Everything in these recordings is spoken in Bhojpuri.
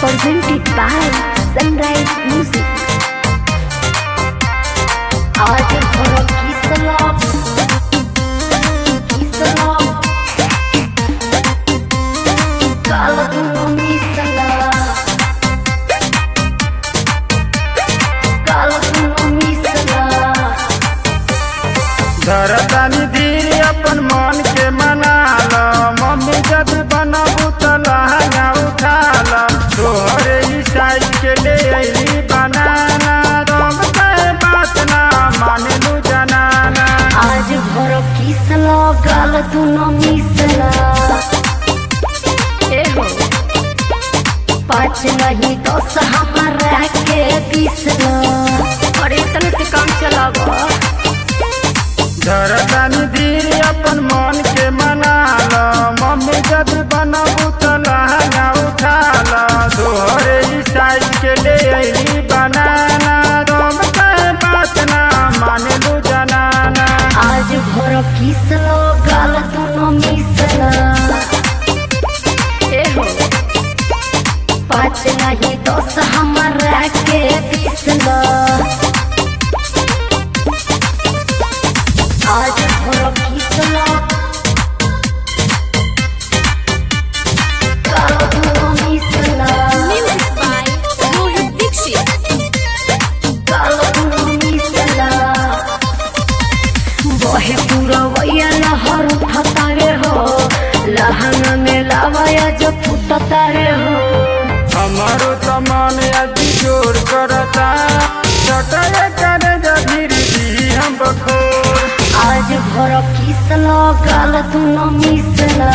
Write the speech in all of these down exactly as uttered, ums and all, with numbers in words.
presented by Sunrise Music. आज भरो की सलाम की सलाम काल तुमी सलाम काल तुमी सलाम धरतानी धीर अपन मन के मना लो मम्मी जब बनाबू तो लहंगा उठा लो तोहरे ही साइज के ले अली बनाना रंग के बात ना माने लू जनाना आज भरो की सलाम काल तुमी सलाम ए हो पाँच नहीं दस हमारा के बीस लो और इतने से काम चलावा धरतानी धीर अपन मन के मना लो मम्मी जब बनाबू तो लहंगा उठा लो तोहरे ही साइज के ले अली बनाना रंग के बात ना माने लू जनाना आज भरो की सलो गाल तुनो मिसला ए हो पाँच नहीं दस हमारा के बीस लो आज भरो की सलो गाल तुनो मिसला Music by Rohit Dixit. गाल तुनो मिसला बहे पूरा वैया लहर उठता रे हो लहंगा में लावाया जो फुटता रे हो हमारो तमान आज जोर करता चटाए करे धीरे दी हम बखोर आज भरो किसलो गाल तुनो मिसला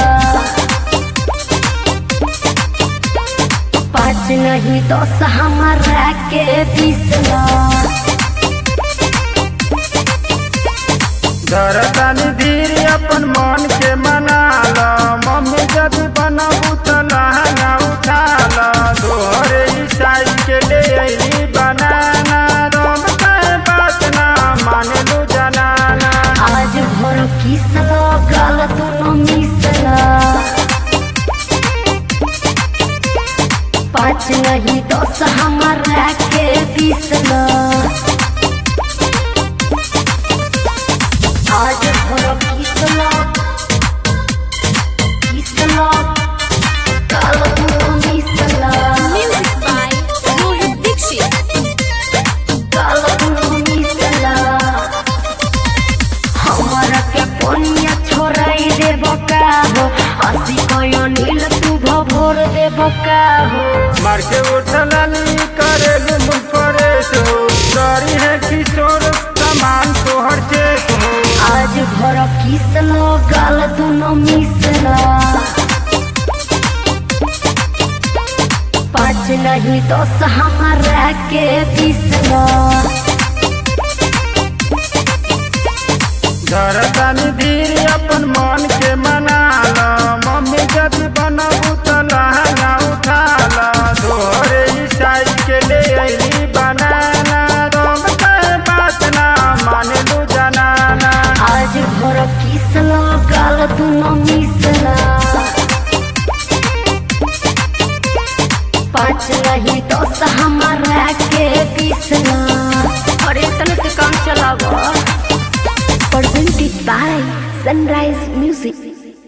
पाँच नहीं दस हमारा के बीसला धरतानी धीर अपन मन के मना लो मम्मी जब बनाबू तो लहंगा उठा लो तोहरे ही साइज के ले अली बनाना रंग के बात ना माने लू जनाना आज भरो किसलो गाल तुनो मिसला पाँच नहीं दस हमारा के बीसला आज भरो किसलो किसलो काल तुनो मिसला Music by Rohit Dixit. काल तुनो मिसला हमारा के पोनिया छोराई दे बका हो हसी कोयो नील तू भोर दे बका हो मार के उठलानी करे लुम करे तो डरी है किशोर सामान तोहर चेक हो आज भरो किसलो गाल तुनो मिसला पाँच नहीं दस हमारा के बीसला धरतानी धीर अपन मन के मना लो मम्मी जब बनाबू तो लहंगा उठा लो तोहरे ही साइज के ले अली बनाना रंग के बात ना माने लू जनाना आज भरो किसलो गाल तुनो मिसला पाँच नहीं दस हमारा के बीसला और इतने से काम चलावा presented by Sunrise Music.